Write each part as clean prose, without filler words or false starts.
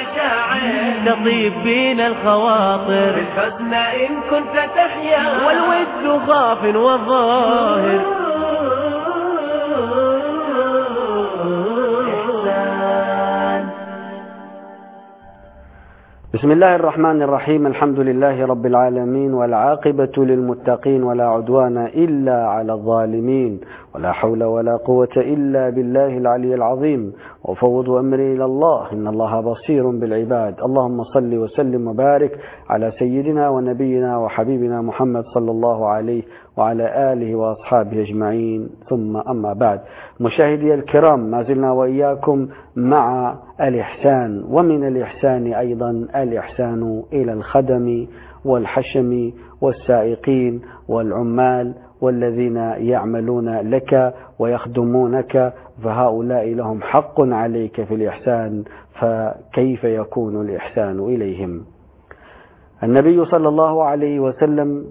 مشاعر تطيب بينا الخواطر، بالحزن إن كنت تحيا والود خاف والظاهر. بسم الله الرحمن الرحيم. الحمد لله رب العالمين، والعاقبة للمتقين، ولا عدوان إلا على الظالمين، ولا حول ولا قوة إلا بالله العلي العظيم، وأفوض أمري إلى الله إن الله بصير بالعباد. اللهم صل وسلم وبارك على سيدنا ونبينا وحبيبنا محمد صلى الله عليه وعلى آله وأصحابه أجمعين، ثم أما بعد. مشاهدي الكرام، ما زلنا وإياكم مع الإحسان، ومن الإحسان أيضا الإحسان إلى الخدم والحشم والسائقين والعمال والذين يعملون لك ويخدمونك، فهؤلاء لهم حق عليك في الإحسان، فكيف يكون الإحسان إليهم؟ النبي صلى الله عليه وسلم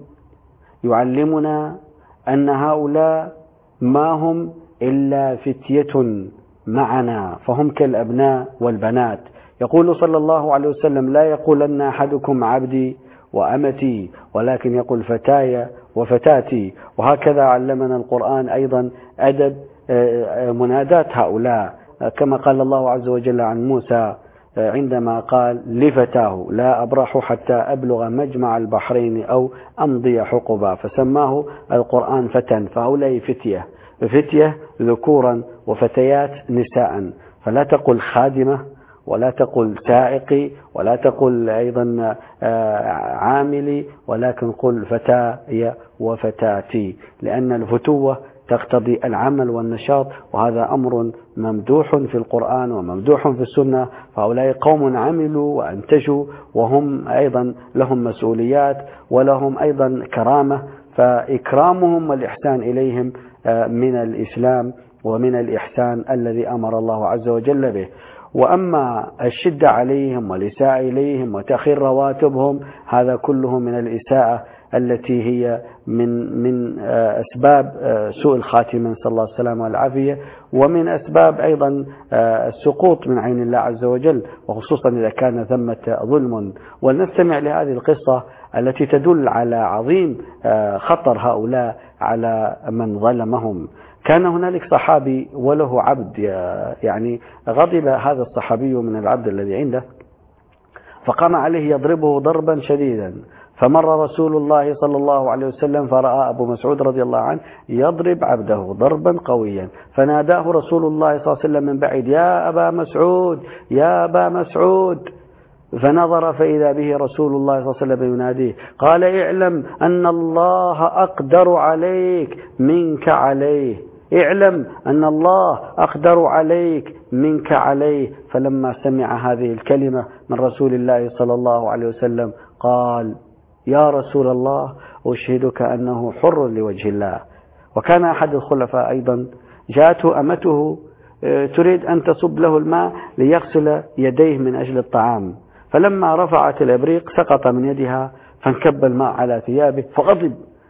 يعلمنا أن هؤلاء ما هم إلا فتية معنا، فهم كالأبناء والبنات. يقول صلى الله عليه وسلم: لا يقولن أحدكم عبدي وأمتي، ولكن يقول فتاي وفتاتي. وهكذا علمنا القرآن أيضا أدب منادات هؤلاء، كما قال الله عز وجل عن موسى عندما قال لفتاه: لا أبرح حتى أبلغ مجمع البحرين أو أمضي حقبا، فسماه القرآن فتى. فهؤلاء فتية ذكورا وفتيات نساء، فلا تقل خادمة ولا تقل سائقي ولا تقل أيضا عاملي، ولكن قل فتاي وفتاتي، لأن الفتوة تقتضي العمل والنشاط، وهذا أمر ممدوح في القرآن وممدوح في السنة. فهؤلاء قوم عملوا وأنتجوا، وهم أيضا لهم مسؤوليات ولهم أيضا كرامة، فإكرامهم والإحسان إليهم من الإسلام ومن الإحسان الذي أمر الله عز وجل به. وأما الشدة عليهم والإساءة إليهم وتأخير رواتبهم، هذا كله من الإساءة التي هي من أسباب سوء الخاتمة، نسأل الله السلامة والعافية، ومن أسباب أيضا السقوط من عين الله عز وجل، وخصوصا إذا كان ثمة ظلم. ولنستمع لهذه القصة التي تدل على عظيم خطر هؤلاء على من ظلمهم. كان هنالك صحابي وله عبد، يعني غضب هذا الصحابي من العبد الذي عنده، فقام عليه يضربه ضربا شديدا. فمر رسول الله صلى الله عليه وسلم فرأى أبو مسعود رضي الله عنه يضرب عبده ضربا قويا، فناداه رسول الله صلى الله عليه وسلم من بعيد: يا أبا مسعود، يا أبا مسعود. فنظر فإذا به رسول الله صلى الله عليه وسلم يناديه، قال: اعلم أن الله أقدر عليك منك عليه، اعلم أن الله أقدر عليك منك عليه. فلما سمع هذه الكلمة من رسول الله صلى الله عليه وسلم قال: يا رسول الله، أشهدك أنه حر لوجه الله. وكان أحد الخلفاء أيضا جاءته أمته تريد أن تصب له الماء ليغسل يديه من أجل الطعام، فلما رفعت الإبريق سقط من يدها فانكب الماء على ثيابه، فغضب،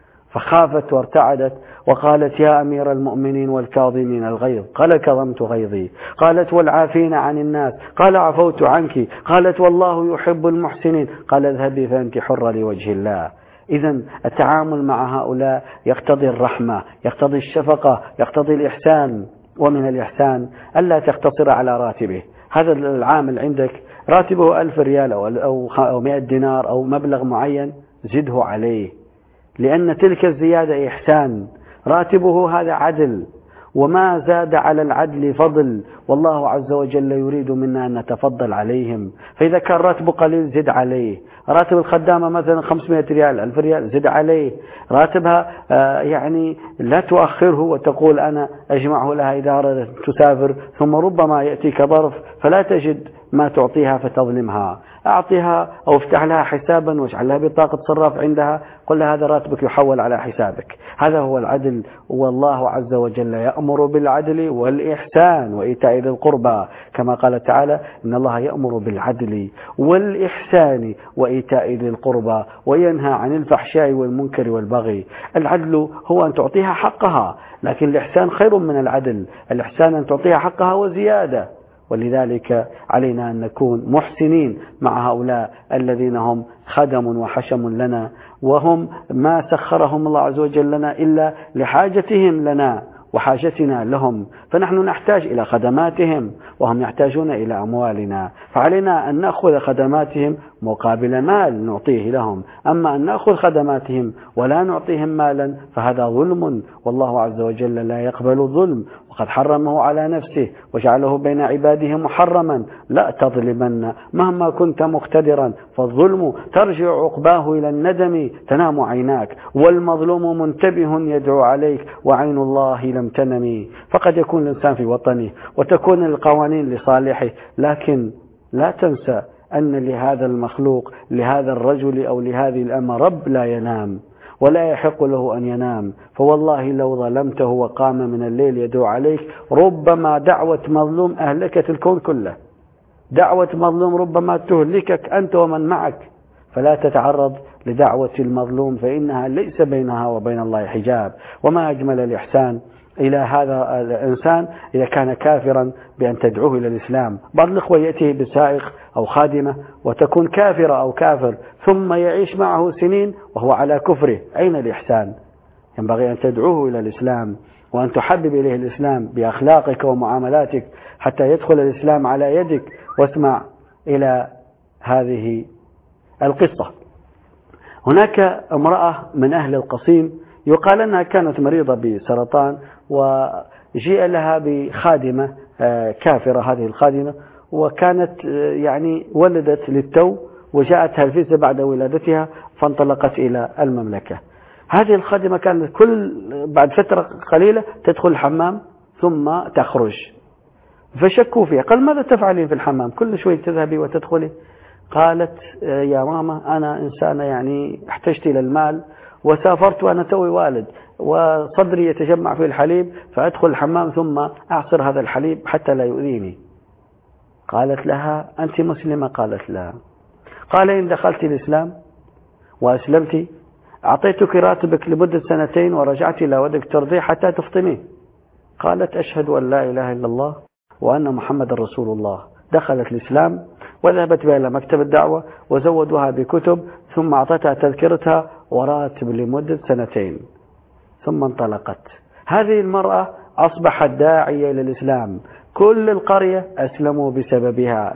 فخافت وارتعدت وقالت: يا أمير المؤمنين والكاظمين الغيظ. قال: كظمت غيظي. قالت: والعافين عن الناس. قال: عفوت عنك. قالت: والله يحب المحسنين. قال: اذهبي فأنت حرة لوجه الله. إذن التعامل مع هؤلاء يقتضي الرحمة، يقتضي الشفقة، يقتضي الإحسان. ومن الإحسان ألا تقتصر على راتبه. هذا العامل عندك راتبه 1000 ريال أو 100 دينار أو مبلغ معين، زده عليه، لأن تلك الزيادة إحسان. راتبه هذا عدل، وما زاد على العدل فضل، والله عز وجل يريد منا أن نتفضل عليهم. فإذا كان راتبه قليل زد عليه. راتب الخدامة مثلا 500 ريال 1000 ريال زد عليه. راتبها يعني لا تؤخره وتقول أنا أجمعه لها إذا أردت تسافر، ثم ربما يأتيك ظرف فلا تجد ما تعطيها فتظلمها. أعطيها أو افتح لها حسابا واجعل لها بطاقة صراف عندها، قل لها هذا راتبك يحول على حسابك. هذا هو العدل. والله عز وجل يأمر بالعدل والإحسان وإيتاء ذي القربى، كما قال تعالى: إن الله يأمر بالعدل والإحسان وإيتاء ذي القربى وينهى عن الفحشاء والمنكر والبغي. العدل هو أن تعطيها حقها، لكن الإحسان خير من العدل. الإحسان أن تعطيها حقها وزيادة، ولذلك علينا أن نكون محسنين مع هؤلاء الذين هم خدم وحشم لنا، وهم ما سخرهم الله عز وجل لنا إلا لحاجتهم لنا وحاجتنا لهم، فنحن نحتاج إلى خدماتهم وهم يحتاجون إلى أموالنا، فعلينا أن نأخذ خدماتهم مقابل مال نعطيه لهم. أما أن نأخذ خدماتهم ولا نعطيهم مالا فهذا ظلم، والله عز وجل لا يقبل الظلم، وقد حرمه على نفسه وجعله بين عباده محرما. لا تظلمن مهما كنت مقتدرا، فالظلم ترجع عقباه إلى الندم، تنام عيناك والمظلوم منتبه يدعو عليك وعين الله لم تنم. فقد يكون الإنسان في وطنه وتكون القوانين لصالحه، لكن لا تنسى أن لهذا المخلوق، لهذا الرجل أو لهذه الأمة رب لا ينام ولا يحق له أن ينام. فوالله لو ظلمته وقام من الليل يدعو عليك، ربما دعوة مظلوم أهلكت الكون كله، دعوة مظلوم ربما تهلكك أنت ومن معك. فلا تتعرض لدعوة المظلوم، فإنها ليس بينها وبين الله حجاب. وما أجمل الإحسان إلى هذا الإنسان إذا كان كافرا بأن تدعوه إلى الإسلام. بعض الإخوة يأتيه بسائق أو خادمة وتكون كافرة أو كافر، ثم يعيش معه سنين وهو على كفره. أين الإحسان؟ ينبغي أن تدعوه إلى الإسلام وأن تحبب إليه الإسلام بأخلاقك ومعاملاتك حتى يدخل الإسلام على يدك. واسمع إلى هذه القصة. هناك امرأة من أهل القصيم يقال أنها كانت مريضة بسرطان، وجيء لها بخادمة كافرة. هذه الخادمة وكانت يعني ولدت للتو، وجاءتها الفيزا بعد ولادتها فانطلقت إلى المملكة. هذه الخادمة كانت بعد فترة قليلة تدخل الحمام ثم تخرج، فشكوا فيها. قال: ماذا تفعلين في الحمام؟ كل شوي تذهبي وتدخلي. قالت: يا ماما أنا إنسانة يعني احتجت إلى المال وسافرت وأنا توي والد وصدري يتجمع في الحليب، فأدخل الحمام ثم أعصر هذا الحليب حتى لا يؤذيني. قالت لها: أنت مسلمة؟ قالت: لا. قال: إن دخلت الإسلام وأسلمت أعطيتك راتبك لمدة 2 ورجعت إلى ودك ترضيه حتى تفطميه. قالت: أشهد أن لا إله إلا الله وأن محمد رسول الله. دخلت الإسلام وذهبت بها إلى مكتب الدعوة وزودوها بكتب، ثم أعطتها تذكرتها وراتب لمدة 2 ثم انطلقت. هذه المرأة أصبحت داعية إلى الإسلام، كل القرية أسلموا بسببها،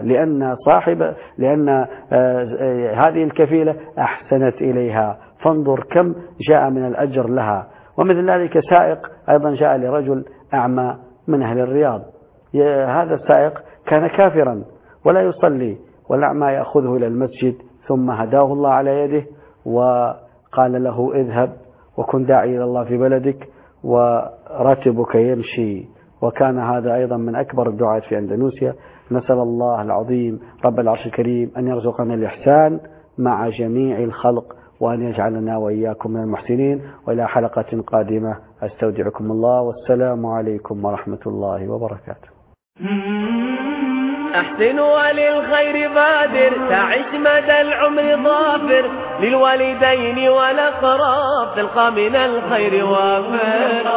لأن هذه الكفيلة أحسنت إليها. فانظر كم جاء من الأجر لها. ومثل ذلك سائق أيضا جاء لرجل أعمى من أهل الرياض. هذا السائق كان كافرا ولا يصلي، والأعمى يأخذه إلى المسجد، ثم هداه الله على يده وقال له: اذهب وكن داعي إلى الله في بلدك وراتبك يمشي. وكان هذا أيضا من أكبر الدعاة في أندونيسيا. نسأل الله العظيم رب العرش الكريم أن يرزقنا الإحسان مع جميع الخلق، وأن يجعلنا وإياكم من المحسنين. وإلى حلقة قادمة أستودعكم الله، والسلام عليكم ورحمة الله وبركاته. أحسن وللخير بادر، تعش مدى العمر ظافر، للوالدين والأقراب تلقى من الخير وافر.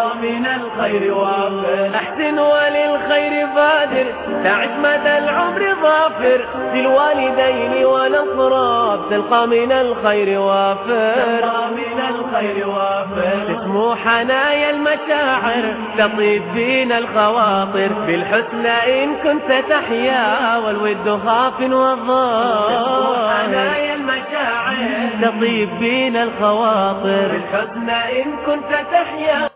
أحسن وللخير بادر، تعش مدى العمر ظافر، للوالدين والأقراب تلقى من الخير وافر. تسمو حنايا المشاعر، تطيب بين الخواطر، بالحسن إن كنت تحيا والود خاف والظاهر. حنايا المشاعر تطيب بين الخواطر، بالحسن إن كنت تحيا.